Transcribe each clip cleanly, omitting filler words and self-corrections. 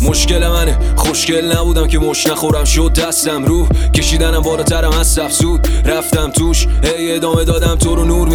مشکل منه خوشگل نبودم که مش نخورم شد دستم رو کشیدنم بالاترم از سفسود رفتم توش هی ادامه دادم تو رو نور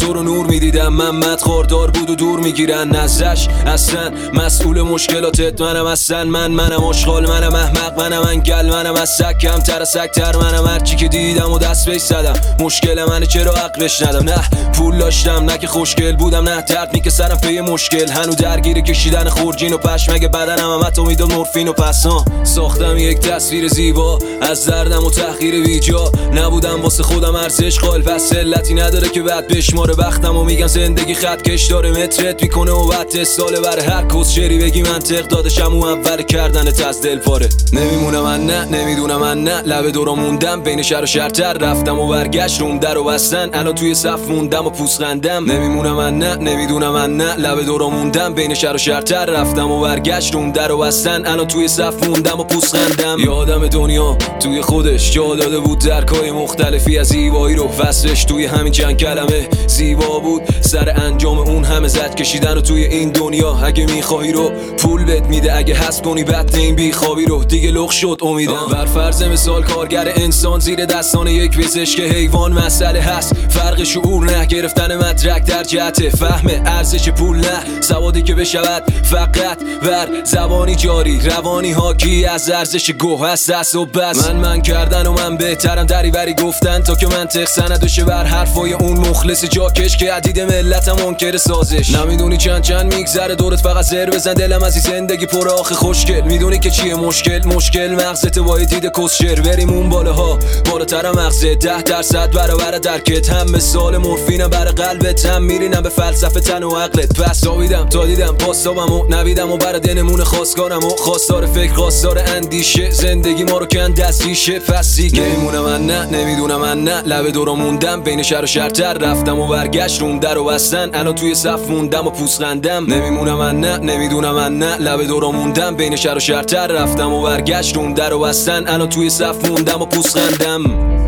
میدیدم محمد خاردار بود و دور میگیرن نزدش اصلا مسئول مشکلاتت منم اصلا منم اشغال منم احمق منم انگل منم از سگ کمتر از سگتر منم هرچی که دیدم و دست بهش زدم مشکل منه چرا عقلش ندم نه پول داشتم نه که خوشگل بودم نه درد میکسرم پی مشکل هنو درگیر کشیدن خورجین و پشمک بدنم هم حتی میداد مورفین و پسان ساختم یک تصویر زیبا از دردم و تحقیر بیجا نبودم واسه خودم ارزش قائل پس علتی نداره که بعد بشماره بختم و میگن زندگی خط کش داره مترت میکنه و بعد ساله برای هر کس شری بگی منطق دادشم و اول کردنت از دل پاره نمیمونم من نه نمیدونم من نه لب دورا موندم بین شهر و شهرتر رفتم و برگشت روم در و بستن الان توی صف موندم و پوسخندم نمیمونم من نه نمیدونم من نه لب دورا موندم بین شهر و شهرتر رفتم و برگشت روم در و بستن الان توی صف موندم و پوسخندم یادم دنیا توی خودش جا داده بود درکای مختلفی از زیبایی رو فصلش توی همین چند کلمه زیبا بود سر انجام اون همه زد کشیدن رو توی این دنیا اگه میخوای رو پول بهت میده اگه حس کنی بد این بیخوابی رو دیگه لخ شد امیدم بر فرض مثال کارگر انسان زیر دستان یک پزشک حیوان مسئله هست فرق شعور نه گرفتن مدرک در جهت فهم ارزش پول نه سوادی که بشود فقط بر زبانی جاری روانی حاکی از ارزش گوه است دست و بس من کردن و من بهترم دریوری گفتن تا که منطق سند بشه بر حرفای اون مخلص جاکش که عدید ملتم منکر سازش نمیدونی چند میگذره دورت فقط زر بزن دلم از این زندگی پر آخه خوشگل میدونی که چیه مشکل مغزت وای دید کسشر بریم اون بالاها بالاتر مغزت 10% برابر درکت هم مثال مورفینم برای قلبت هم میرینم به فلسفه تن و عقلت پس داویدم تا دیدم پاسابم و نویدم و برای دلمون خواستگارم و خواستار فکر خواستار اندیشه زندگی ما رو کند دستیشه پس دیگه نمیمونم من نه نمیدونم من نه لب دورا موندم بین شهر و شهرتر رفتم و برگشت روم در و بستن الان توی صف موندم و پوسخندم نمیمونم من نه نمیدونم من نه لب دورا موندم بین شهر و شهرتر رفتم و برگشت روم در و بستن الان توی صف موندم و پوسخندم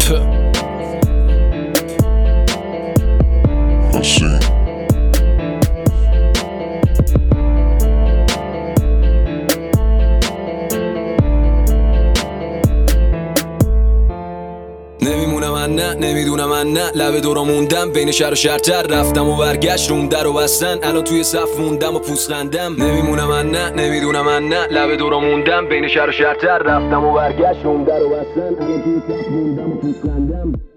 نمیمونم من نه نمیدونم من نه لب دورا موندم بین شهر و شهرتر رفتم و برگشت روم در و بستن الان توی صف موندم و پوسخندم نمیمونم من نه نمیدونم من نه لب دورا موندم بین شهر و شهرتر رفتم و برگشت روم در و بستن الان توی صف موندم و پوسخندم